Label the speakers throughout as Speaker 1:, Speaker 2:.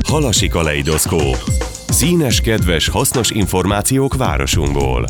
Speaker 1: Halasi kaleidoszkóp. Színes, kedves, hasznos információk városunkból.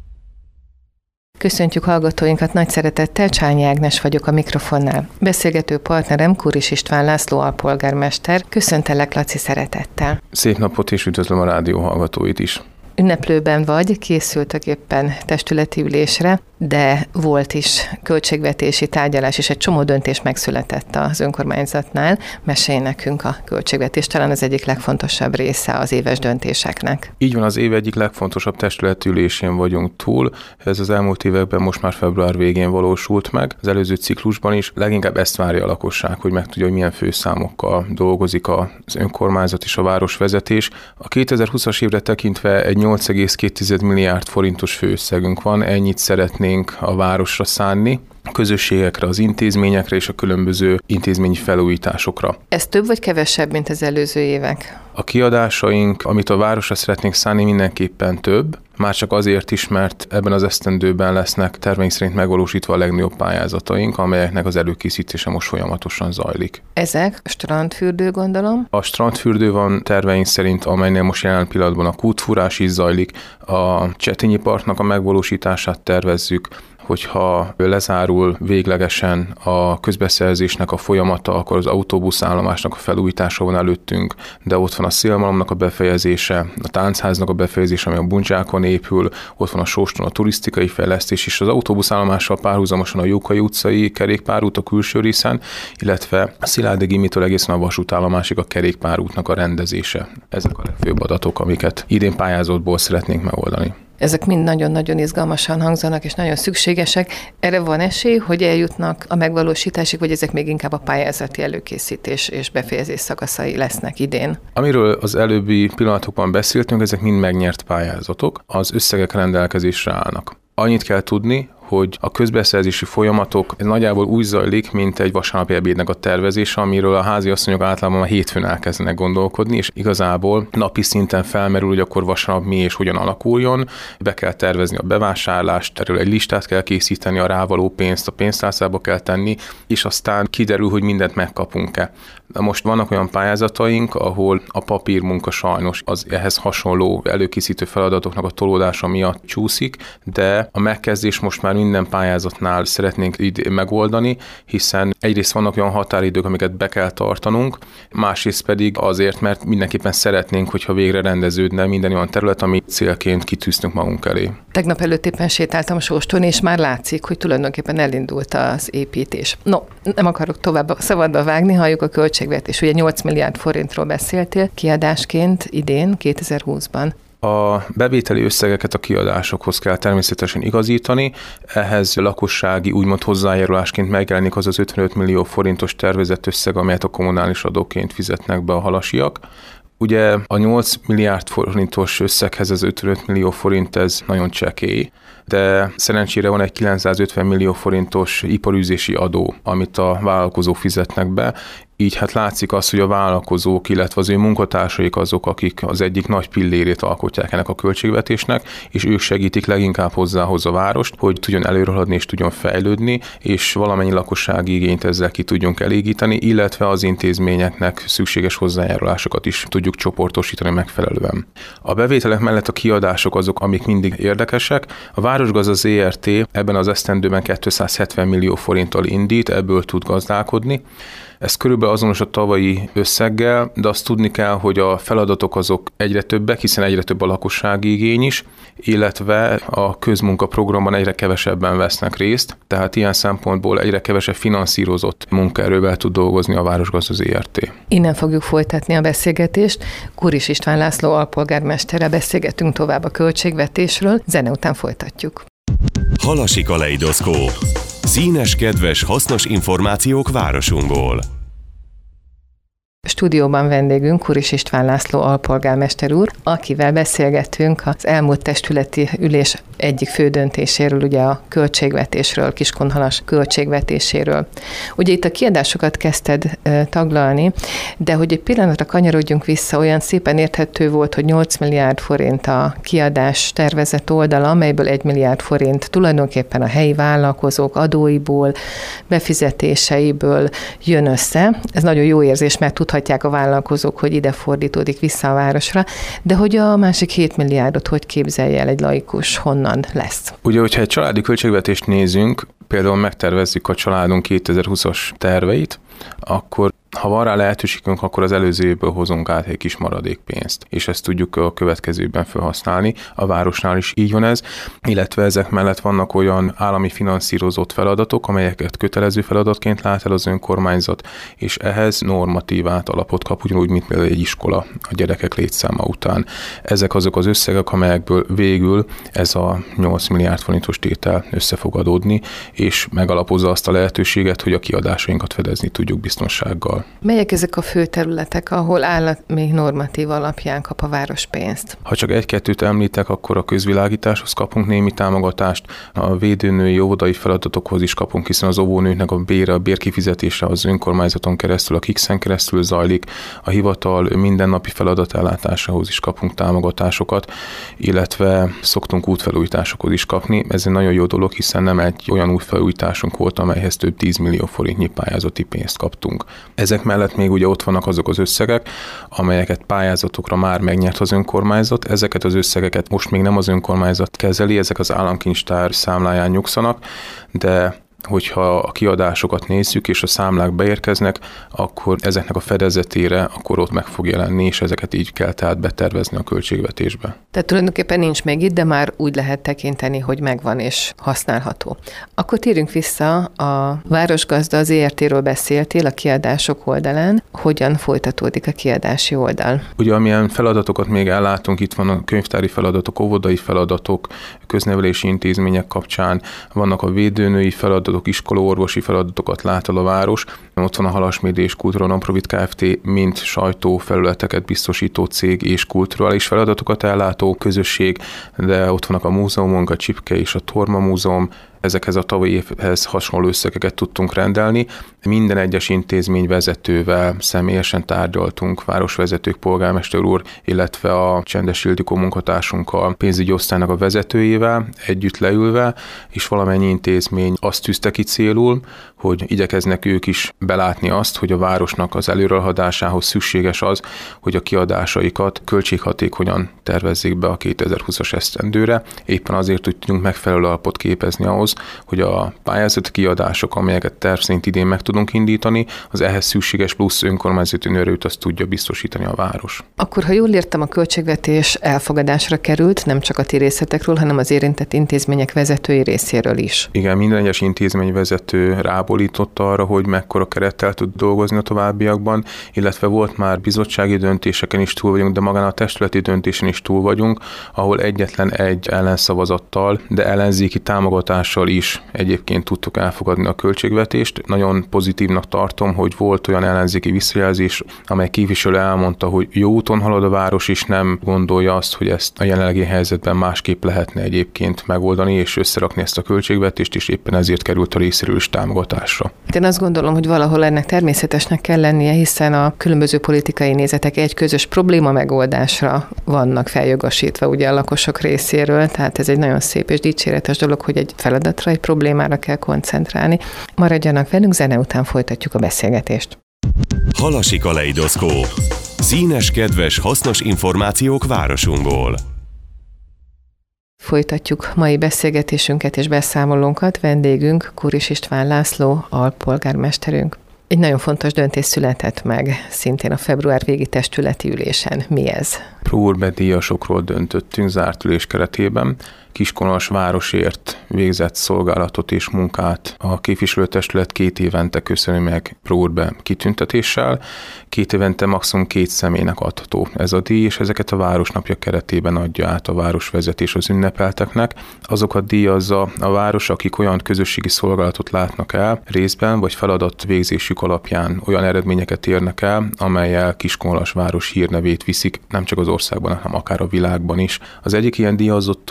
Speaker 2: Köszöntjük hallgatóinkat nagy szeretettel, Csányi Ágnes vagyok a mikrofonnál. Beszélgető partnerem Kuris István László alpolgármester. Köszöntelek, Laci, szeretettel.
Speaker 3: Szép napot, és üdvözlöm a rádió hallgatóit is.
Speaker 2: Ünneplőben vagy, készültek éppen testületi ülésre, de volt is költségvetési tárgyalás, és egy csomó döntés megszületett az önkormányzatnál. Mesélj nekünk a költségvetés, talán az egyik legfontosabb része az éves döntéseknek.
Speaker 3: Így van, az év egyik legfontosabb testületi ülésén vagyunk túl. Ez az elmúlt években most már február végén valósult meg. Az előző ciklusban is leginkább ezt várja a lakosság, hogy megtudja, hogy milyen főszámokkal dolgozik az önkormányzat és a városvezetés. A 2020-as évre tekintve egy 8,2 milliárd forintos főösszegünk van, ennyit szeretnénk a városra szánni, a közösségekre, az intézményekre és a különböző intézményi felújításokra.
Speaker 2: Ez több vagy kevesebb, mint az előző évek?
Speaker 3: A kiadásaink, amit a városra szeretnénk szánni, mindenképpen több, már csak azért is, mert ebben az esztendőben lesznek terveink szerint megvalósítva a legnagyobb pályázataink, amelyeknek az előkészítése most folyamatosan zajlik.
Speaker 2: Ezek strandfürdő, gondolom?
Speaker 3: A strandfürdő van terveink szerint, amelynél most jelen pillanatban a kútfúrás is zajlik, a Csetényi Parknak a megvalósítását tervezzük, hogyha lezárul véglegesen a közbeszerzésnek a folyamata, akkor az autóbuszállomásnak a felújítása van előttünk, de ott van a szélmalomnak a befejezése, a táncháznak a befejezése, ami a Bundzsákon épül, ott van a Sóston a turisztikai fejlesztés, és az autóbuszállomással párhuzamosan a Jókai utcai kerékpárút a külső részen, illetve a Szilágyi Gimitől egészen a vasútállomásig a kerékpárútnak a rendezése. Ezek a legfőbb adatok, amiket idén pályázatból szeretnénk megoldani.
Speaker 2: Ezek mind nagyon-nagyon izgalmasan hangzanak, és nagyon szükségesek. Erre van esély, hogy eljutnak a megvalósításig, vagy ezek még inkább a pályázati előkészítés és befejezés szakaszai lesznek idén? Amiről
Speaker 3: az előbbi pillanatokban beszéltünk, ezek mind megnyert pályázatok, az összegek rendelkezésre állnak. Annyit kell tudni, hogy a közbeszerzési folyamatok nagyjából úgy zajlik, mint egy vasárnapi ebédnek a tervezése, amiről a háziasszonyok általában már hétfőn elkezdenek gondolkodni, és igazából napi szinten felmerül, hogy akkor vasárnap mi és hogyan alakuljon, be kell tervezni a bevásárlást, erről egy listát kell készíteni, a rávaló pénzt a pénztárcába kell tenni, és aztán kiderül, hogy mindent megkapunk-e. De most vannak olyan pályázataink, ahol a papírmunka sajnos az ehhez hasonló előkészítő feladatoknak a tolódása miatt csúszik, de a megkezdés most már minden pályázatnál szeretnénk így megoldani, hiszen egyrészt vannak olyan határidők, amiket be kell tartanunk, másrészt pedig azért, mert mindenképpen szeretnénk, hogyha végre rendeződne minden olyan terület, amit célként kitűztünk magunk elé.
Speaker 2: Tegnap előtt éppen sétáltam Sóston, és már látszik, hogy tulajdonképpen elindult az építés. No, nem akarok tovább szabadba vágni, halljuk a költségvetés. Ugye 8 milliárd forintról beszéltél kiadásként idén, 2020-ban.
Speaker 3: A bevételi összegeket a kiadásokhoz kell természetesen igazítani, ehhez lakossági úgymond hozzájárulásként megjelenik az 55 millió forintos tervezett összeg, amelyet a kommunális adóként fizetnek be a halasiak. Ugye a 8 milliárd forintos összeghez az 55 millió forint, ez nagyon csekély, de szerencsére van egy 950 millió forintos iparűzési adó, amit a vállalkozók fizetnek be, így hát látszik az, hogy a vállalkozók, illetve az ő munkatársaik azok, akik az egyik nagy pillérét alkotják ennek a költségvetésnek, és ők segítik leginkább hozzához a várost, hogy tudjon előrehaladni és tudjon fejlődni, és valamennyi lakossági igényt ezzel ki tudjunk elégíteni, illetve az intézményeknek szükséges hozzájárulásokat is tudjuk csoportosítani megfelelően. A bevételek mellett a kiadások azok, amik mindig érdekesek. A Városgazda ZRT ebben az esztendőben 270 millió forinttal indít, ebből tud gazdálkodni. Ez körülbelül azonos a tavalyi összeggel, de azt tudni kell, hogy a feladatok azok egyre többek, hiszen egyre több a lakossági igény is, illetve a közmunkaprogramban egyre kevesebben vesznek részt, tehát ilyen szempontból egyre kevesebb finanszírozott munkaerővel tud dolgozni a Városgazda ZRT.
Speaker 2: Innen fogjuk folytatni a beszélgetést. Kuris István László alpolgármesterrel beszélgetünk tovább a költségvetésről, zene után folytatjuk.
Speaker 1: Halasi kaleidoszkóp. Színes, kedves, hasznos információk városunkból.
Speaker 2: Stúdióban vendégünk Kuris István László alpolgármester úr, akivel beszélgetünk az elmúlt testületi ülés egyik fő döntéséről, ugye a költségvetésről, Kiskunhalas költségvetéséről. Ugye itt a kiadásokat kezdted taglalni, de hogy egy pillanatra kanyarodjunk vissza, olyan szépen érthető volt, hogy 8 milliárd forint a kiadás tervezett oldala, amelyből 1 milliárd forint tulajdonképpen a helyi vállalkozók adóiból, befizetéseiből jön össze. Ez nagyon jó érzés, mert tudhatják a vállalkozók, hogy ide fordítódik vissza a városra, de hogy a másik 7 milliárdot hogy képzelje el egy laikus, honnan lesz?
Speaker 3: Ugye, hogyha egy családi költségvetést nézünk, például megtervezzük a családunk 2020-as terveit, akkor ha van rá lehetőségünk, akkor az előző évből hozunk át egy kis maradékpénzt, és ezt tudjuk a következőben felhasználni. A városnál is így van ez, illetve ezek mellett vannak olyan állami finanszírozott feladatok, amelyeket kötelező feladatként lát el az önkormányzat, és ehhez normatívát, alapot kap, ugyanúgy, mint például egy iskola a gyerekek létszáma után. Ezek azok az összegek, amelyekből végül ez a 8 milliárd forintos tétel össze fog adódni, és megalapozza azt a lehetőséget, hogy a kiadásainkat fedezni tudjuk biztonsággal.
Speaker 2: Melyek ezek a fő területek, ahol állami normatív alapján kap a város pénzt?
Speaker 3: Ha csak egy-kettőt említek, akkor a közvilágításhoz kapunk némi támogatást, a védőnői óvodai feladatokhoz is kapunk, hiszen az óvónőknek a bérkifizetése az önkormányzaton keresztül, a KIX-en keresztül zajlik, a hivatal mindennapi feladatellátásához is kapunk támogatásokat, illetve szoktunk útfelújításokhoz is kapni. Ez egy nagyon jó dolog, hiszen nem egy olyan útfelújításunk volt, amelyhez több 10 millió forintnyi pályázati pénzt kaptunk. Ezek mellett még ugye ott vannak azok az összegek, amelyeket pályázatokra már megnyert az önkormányzat. Ezeket az összegeket most még nem az önkormányzat kezeli, ezek az államkincstár számláján nyugszanak, de hogyha a kiadásokat nézzük, és a számlák beérkeznek, akkor ezeknek a fedezetére akkor ott meg fog jelenni, és ezeket így kell tehát betervezni a költségvetésbe.
Speaker 2: Tehát tulajdonképpen nincs még itt, de már úgy lehet tekinteni, hogy megvan és használható. Akkor térjünk vissza, a Városgazda, az ERT-ről beszéltél a kiadások oldalán. Hogyan folytatódik a kiadási oldal?
Speaker 3: Ugye amilyen feladatokat még ellátunk, itt van a könyvtári feladatok, óvodai feladatok, köznevelési intézmények kapcsán, vannak a védőnői feladatok, iskolaorvosi feladatokat lát el a város. Ott van a Halasmédia és Kultúra Nonprofit Kft., mint sajtófelületeket biztosító cég és kulturális feladatokat ellátó közösség, de ott vannak a múzeumunk, a Csipke és a Torma Múzeum. Ezekhez a tavalyi évhez hasonló összegeket tudtunk rendelni. Minden egyes intézmény vezetővel személyesen tárgyaltunk, városvezetők, polgármester úr, illetve a Csendes Ildikó munkatársunkkal, pénzügyi osztálynak a vezetőjével együtt leülve, és valamennyi intézmény azt tűzte ki célul, hogy igyekeznek ők is belátni azt, hogy a városnak az előrehaladásához szükséges az, hogy a kiadásaikat költséghatékonyan tervezzék be a 2020-as esztendőre. Éppen azért tudjunk megfelelő alapot képezni ahhoz, hogy a pályázati kiadások, amelyeket terv szerint idén meg tudunk indítani, az ehhez szükséges plusz önkormányzati erőt azt tudja biztosítani a város.
Speaker 2: Akkor, ha jól értem, a költségvetés elfogadásra került, nem csak a ti részletekről, hanem az érintett intézmények vezetői részéről is.
Speaker 3: Igen, minden egyes intézményvezető rábólította arra, hogy mekkora kerettel tud dolgozni a továbbiakban, illetve volt már bizottsági döntéseken is túl vagyunk, de magán a testületi döntésen is túl vagyunk, ahol egyetlen egy ellenszavazattal, de ellenzéki támogatással is egyébként tudtuk elfogadni a költségvetést. Nagyon pozitívnak tartom, hogy volt olyan ellenzéki visszajelzés, amely képviselő elmondta, hogy jó úton halad a város, és nem gondolja azt, hogy ezt a jelenlegi helyzetben másképp lehetne egyébként megoldani és összerakni ezt a költségvetést, és éppen ezért került a részéről is támogatásra.
Speaker 2: Én azt gondolom, hogy valahol ennek természetesnek kell lennie, hiszen a különböző politikai nézetek egy közös probléma megoldásra vannak feljogosítva ugye a lakosok részéről, tehát ez egy nagyon szép és dicséretes dolog, hogy egy feladatra, egy problémára kell koncentrálni. Maradjanak velünk, zene után folytatjuk a beszélgetést.
Speaker 1: Halasi kaleidoszkóp. Színes, kedves, hasznos információk városunkból.
Speaker 2: Folytatjuk mai beszélgetésünket és beszámolónkat. Vendégünk Kuris István László, alpolgármesterünk. Egy nagyon fontos döntés született meg, szintén a február végi testületi ülésen. Mi ez?
Speaker 3: Próbadíjasokról döntöttünk zárt ülés keretében. Kiskunhalas városért végzett szolgálatot és munkát a képviselőtestület 2 évente köszöni meg próbe kitüntetéssel. 2 évente maximum 2 személynek adható ez a díj, és ezeket a városnapja keretében adja át a városvezetés az ünnepelteknek. Azokat díjazza a város, akik olyan közösségi szolgálatot látnak el részben, vagy feladatvégzésük alapján olyan eredményeket érnek el, amellyel Kiskunhalas város hírnevét viszik nem csak az országban, hanem akár a világban is. Az egyik ilyen díjazottunk Széchenyi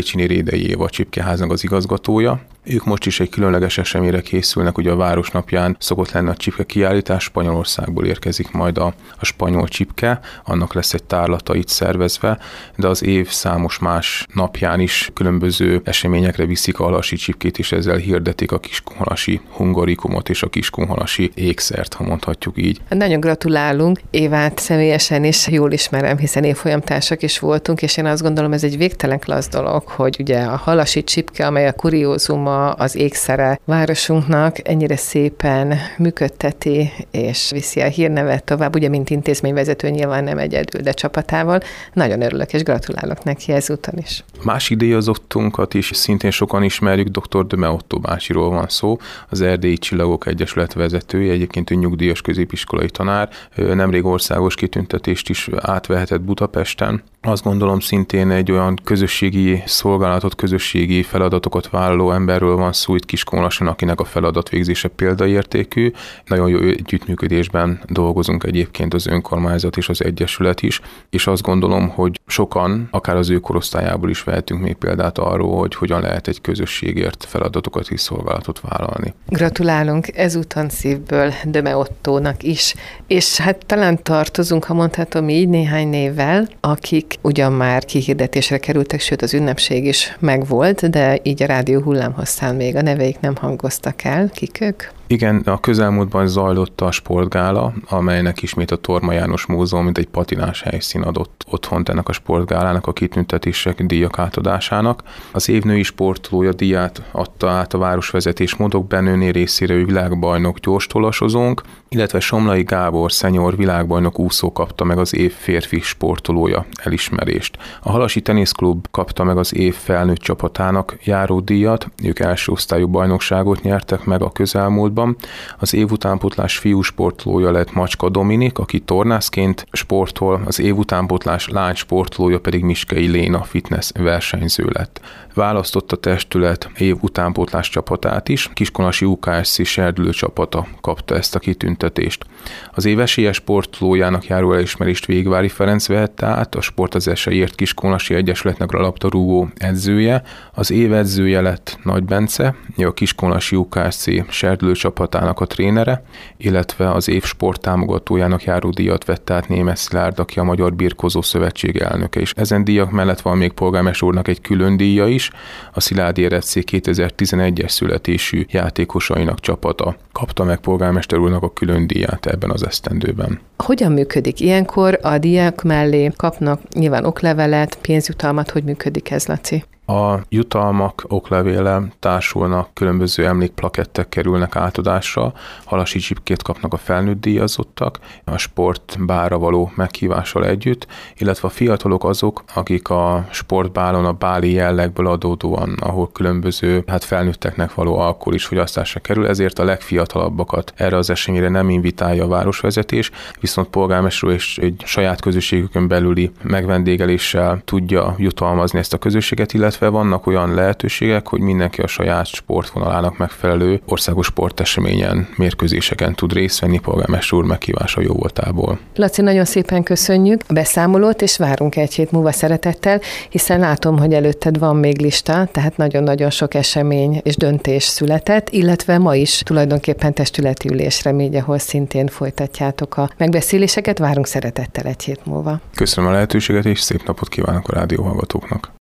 Speaker 3: Széchenyi Rédei Éva a Csipkeháznak az igazgatója. Ők most is egy különleges eseményre készülnek, ugye a Városnapján szokott lenni a csipke kiállítás, Spanyolországból érkezik majd a spanyol csipke, annak lesz egy tárlata itt szervezve, de az év számos más napján is különböző eseményekre viszik a halasi csipkét, és ezzel hirdetik a kiskunhalasi hungarikumot és a kiskunhalasi ékszert, ha mondhatjuk így.
Speaker 2: Nagyon gratulálunk, Évát személyesen is jól ismerem, hiszen évfolyamtársak is voltunk, és én azt gondolom, ez egy végtelen klassz dolog, hogy ugye a halasi csipke, amely a kuriózuma, az ékszere városunknak ennyire szépen működteti, és viszi a hírnevet tovább, ugye mint intézményvezető nyilván nem egyedül, de csapatával. Nagyon örülök, és gratulálok neki ezúton is.
Speaker 3: Másik díjazottunkat is szintén sokan ismerjük, dr. Döme Ottó bácsiról van szó, az Erdélyi Csillagok Egyesület vezetője, egyébként ő nyugdíjas középiskolai tanár, nemrég országos kitüntetést is átvehetett Budapesten. Azt gondolom, szintén egy olyan közösségi szolgálatot, közösségi feladatokat vállaló emberről van szó itt Kiskunhalason, akinek a feladatvégzése példaértékű. Nagyon jó együttműködésben dolgozunk egyébként az önkormányzat és az egyesület is, és azt gondolom, hogy sokan, akár az ő korosztályából is vehetünk még példát arról, hogy hogyan lehet egy közösségért feladatokat és szolgálatot vállalni.
Speaker 2: Gratulálunk ezúton szívből Döme Ottónak is, és hát talán tartozunk, ha mondhatom így, néhány névvel, akik ugyan már kihirdetésre kerültek, sőt az ünnepség is megvolt, de így a rádió hullámhosszán még a neveik nem hangoztak el. Kik ők?
Speaker 3: Igen, a közelmúltban zajlott a sportgála, amelynek ismét a Torma János Múzeum, mint egy patinás helyszín adott otthont ennek a sportgálának a kitüntetések, díjak átadásának. Az év női sportolója díját adta át a városvezetés Modok Benőné részére világbajnok gyorstolasozónk, illetve Somlai Gábor szenyor világbajnok úszó kapta meg az év férfi sportolója elismerést. A Halasi Teniszklub kapta meg az év felnőtt csapatának járó díjat, ők első osztályú bajnokságot nyertek meg a közelmúltban. Az év utánpótlás fiú sportolója lett Macska Dominik, aki tornászként sportol, az év utánpótlás lány sportolója pedig Miskei Léna fitness versenyző lett. Választott a testület év utánpótlás csapatát is, Kiskunhalasi UKSC serdülő csapata kapta ezt a kitüntetést. Az év esélyes sportolójának járó elismerést Végvári Ferenc vehette át, a Sport az esélyért Kiskunhalasi Egyesületnek a labdarúgó edzője, az év edzője lett Nagy Bence, a Kiskunhalasi UKSC serdülő csapatának a trénere, illetve az év sporttámogatójának járó díjat vette át Németh Szilárd, aki a Magyar Birkózó Szövetség elnöke, és ezen díjak mellett van még polgármester úrnak egy külön díja is, a Szilágyi RFC 2011-es születésű játékosainak csapata kapta meg polgármester úrnak a külön díját ebben az esztendőben.
Speaker 2: Hogyan működik? Ilyenkor a díjak mellé kapnak nyilván oklevelet, pénzjutalmat, hogy működik ez, Laci?
Speaker 3: A jutalmak oklevéle társulnak, különböző emlékplakettek kerülnek átadásra, halasi csipkét kapnak a felnőtt díjazottak, a sportbálra való meghívással együtt, illetve a fiatalok azok, akik a sportbálon a báli jellegből adódóan, ahol különböző felnőtteknek való alkohol is fogyasztásra kerül, ezért a legfiatalabbakat erre az eseményre nem invitálja a városvezetés, viszont polgármester és egy saját közösségükön belüli megvendégeléssel tudja jutalmazni ezt a közösséget, illetve vannak olyan lehetőségek, hogy mindenki a saját sportvonalának megfelelő országos sporteseményen, mérkőzéseken tud részt venni polgármester úr meghívása jóvoltából.
Speaker 2: Laci, nagyon szépen köszönjük a beszámolót, és várunk egy hét múlva szeretettel, hiszen látom, hogy előtted van még lista, tehát nagyon-nagyon sok esemény és döntés született, illetve ma is tulajdonképpen testületi ülés remény, ahol szintén folytatjátok a megbeszéléseket. Várunk szeretettel egy hét múlva.
Speaker 3: Köszönöm a lehetőséget, és szép napot kívánok a rádióhallgatóknak.